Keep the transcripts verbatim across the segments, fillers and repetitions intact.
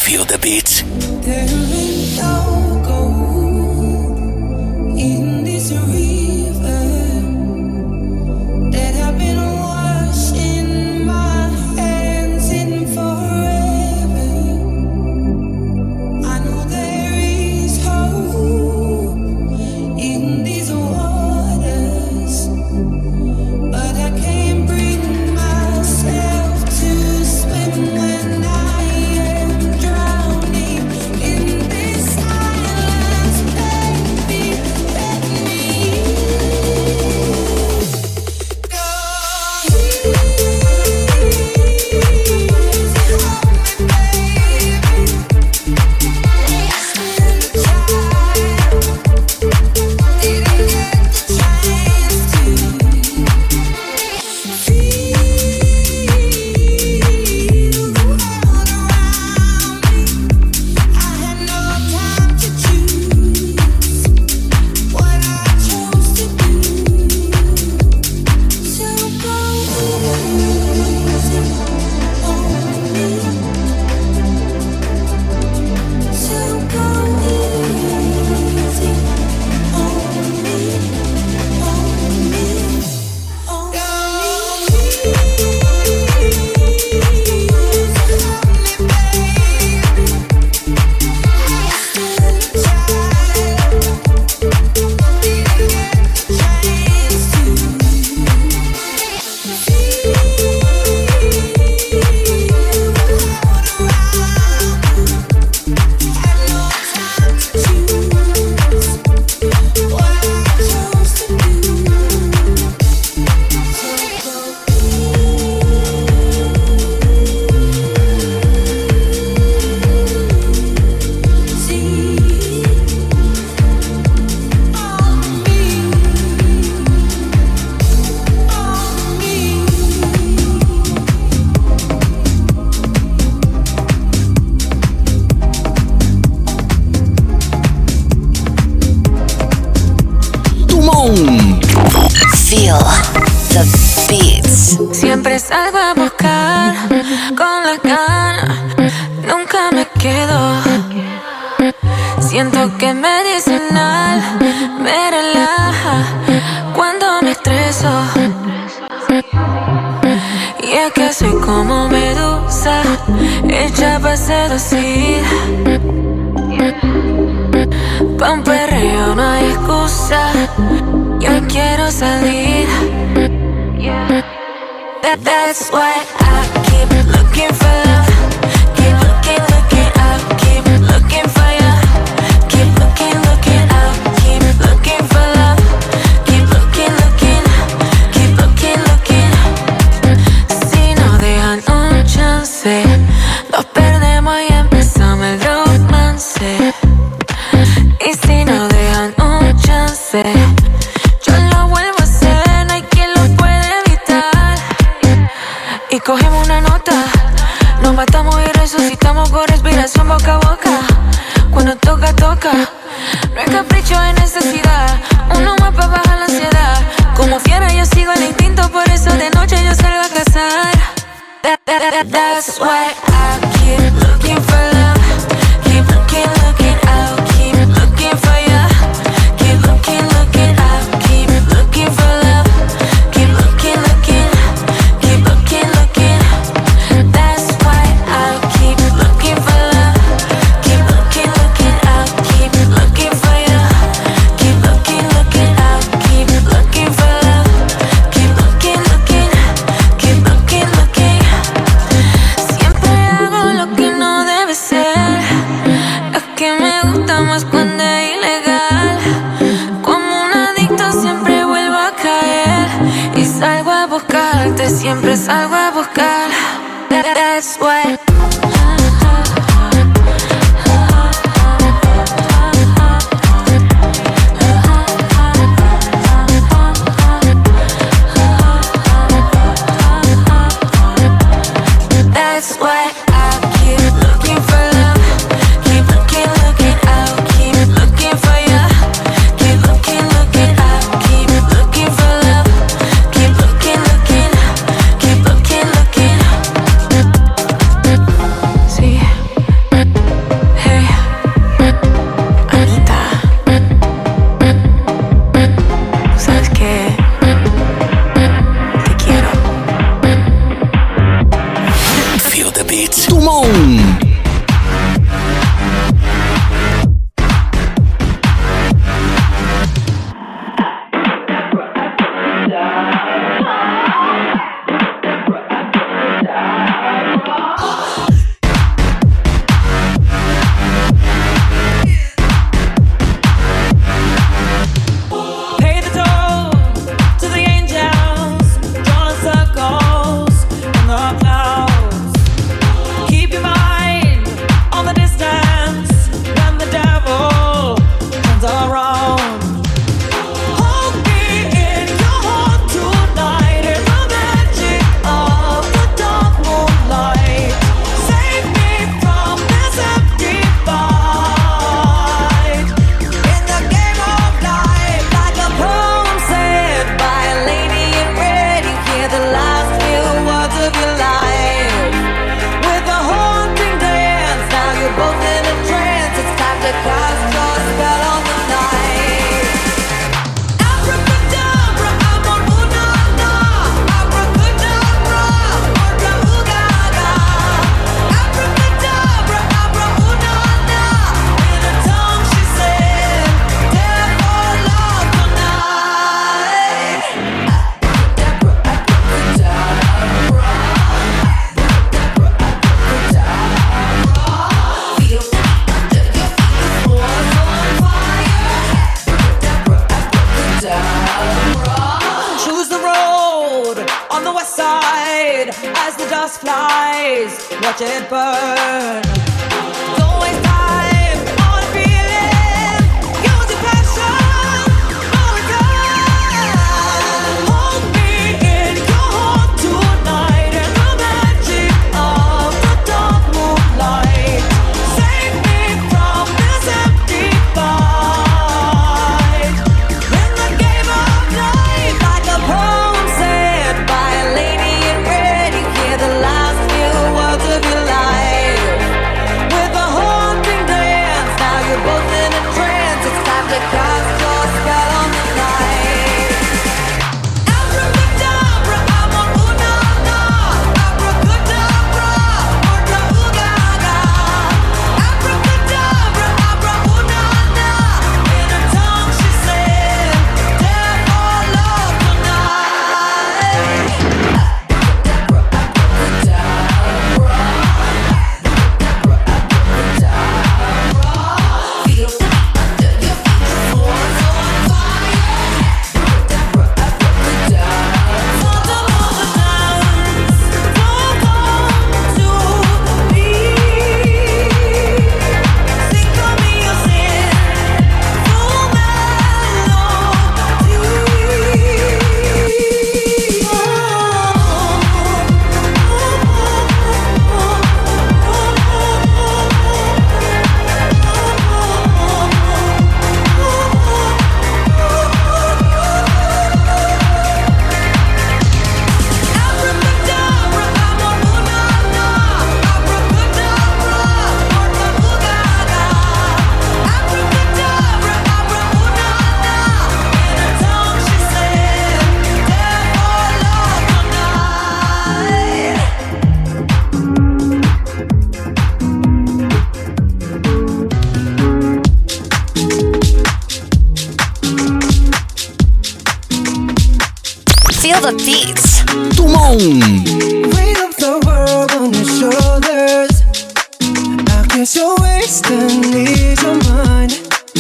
Feel the beats. There ain't no gold in this river that I've been washing my hands in forever. I know there is hope in these waters, but I can't bring myself to swim when I am drowning in this silence. Baby, let me go. Feel the beats. Siempre salgo a buscar con la gana, nunca me quedo. Siento que medicinal me relaja cuando me estreso. Y es que soy como medusa, hecha para seducir. Pa' un perreo no hay excusa, yo quiero salir. That, that's why I keep looking for love. Keep looking, looking out. Keep looking for you. Keep looking, looking out. Keep looking for love. Keep looking, looking. Keep looking, looking. Si no dejan un chance, los perdemos y empezamos el romance. Y si no dejan un chance, yo lo vuelvo a hacer, no hay quien lo puede evitar. Y cogemos una nota, nos matamos y resucitamos con respiración boca a boca. Cuando toca, toca, no es capricho, es necesidad. Uno más para bajar la ansiedad. Como fiera yo sigo el instinto, por eso de noche yo salgo a cazar. That, that, that, that's why I keep looking for love. Keep looking, looking out. Keep looking for you. Keep looking, looking out. Keep looking for love. Keep looking, looking. Keep looking, looking. That's why I keep looking for love. Keep looking, looking out. Keep looking for you. Keep looking, looking out. Keep looking for love. Keep looking, looking. Keep looking, looking. Siempre hago lo que no debe ser. Es que me gusta más cuando es ilegal. Como un adicto siempre vuelvo a caer. Y salgo a buscarte, siempre salgo a buscar. That, that's why. That's why I keep looking for love. Keep looking, looking out. Keep looking for you. Keep looking, looking out. Keep looking for love. Keep looking, looking. Keep looking, looking. on! Watch it burn. Don't waste time on feeling. Use your passion for a gun. Hold me in your heart tonight in the magic of the dark moonlight. Save me from this empty fight. In the game of life, like a poem said by a lady in red, you hear the last few words of your life. With a haunting dance, now you're both in a trance. It's time to cast your spell on the night. Abracadabra, I'm on ooh-na-na. Abracadabra, orca ooh-ga-ga. Abracadabra, abra ooh-na-na. In her tongue she said, death or love tonight. Feel the beats. Tout le monde! Weight of the world on your shoulders. I guess you're wasting need your mind.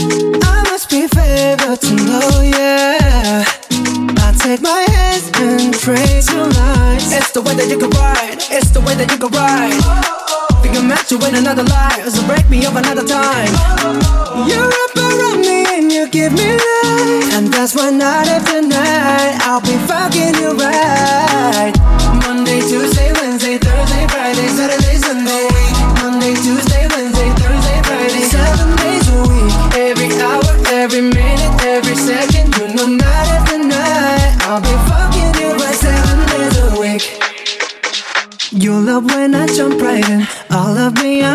I must be favored to know, yeah. I take my hands and trace your lines. It's the way that you can ride. It's the way that you can ride. Think I'm meant to win another life, so break me up another time. You wrap around me and you give me life, and that's why night after night I'll be fucking you right. Monday, Tuesday, Wednesday, Thursday, Friday, Saturday, Sunday. Monday, Tuesday, Wednesday, Thursday, Friday, seven days a week. Every hour, every minute, every second. You know night after night I'll be fucking you right seven days a week. You love when I jump right in. All of me, I'm on fire.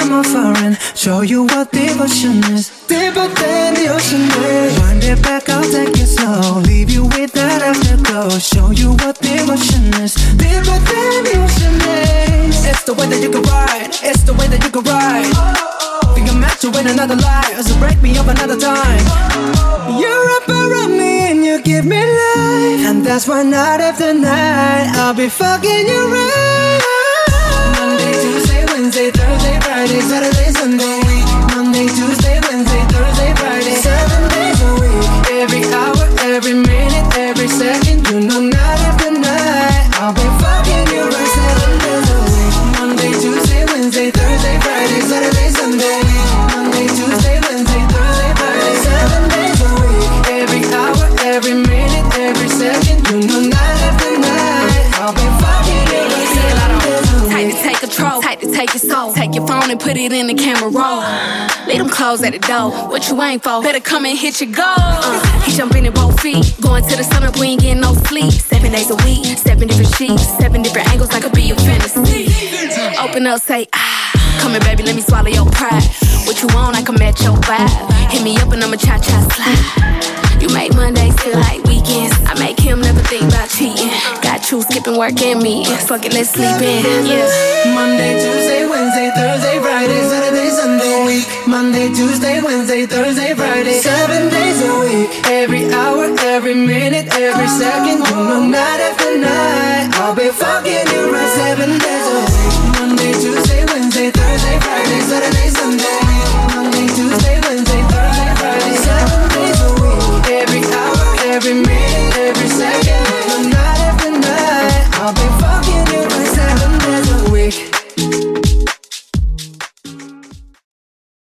car and show you what devotion is. Deeper than the ocean is. Wind it back, I'll take it slow. Leave you with that afterglow. Show you what devotion is. Deeper than the ocean is. It's the way that you can ride. It's the way that you can ride. Think I'm meant to win another life, so break me up another time. You're up around me and you give me life, and that's why night after night I'll be fucking you right. Monday, Tuesday, Wednesday, Thursday, Friday, Saturday, Sunday. Monday, Tuesday, Wednesday, Thursday, Friday, seven days a week. Every hour, every minute, every second, you know night after night I'll be fucking you right. Seven days a week. Monday, Tuesday, Wednesday, Thursday, Friday, Saturday, Sunday. Monday, Tuesday, Wednesday, Thursday, Friday, seven days a week. Every hour, every minute, every second, you know night after night I'll be fucking you right. Seven days a week. Tight to take control, tight to take your soul. Take your phone and put it in the camera roll. Leave them clothes at the door. What you ain't for? Better come and hit your goal. Uh, he jumping in both feet. Going to the sun up, we ain't getting no sleep. Seven days a week, seven different sheets, seven different angles, like could be your fantasy. Open up, say ah. Come here, baby, let me swallow your pride. What you want, I can match your vibe. Hit me up and I'ma cha-cha slide. You make Mondays feel like weekends. I make him never think about cheating. Got you skipping work and me. Fuck it, let's sleep in. Yeah. Monday, Tuesday, Wednesday, Thursday, Friday, Saturday, Sunday, week. Monday, Tuesday, Wednesday, Thursday, Friday, seven days a week. Every hour, every minute, every second, you know night after night I'll be fucking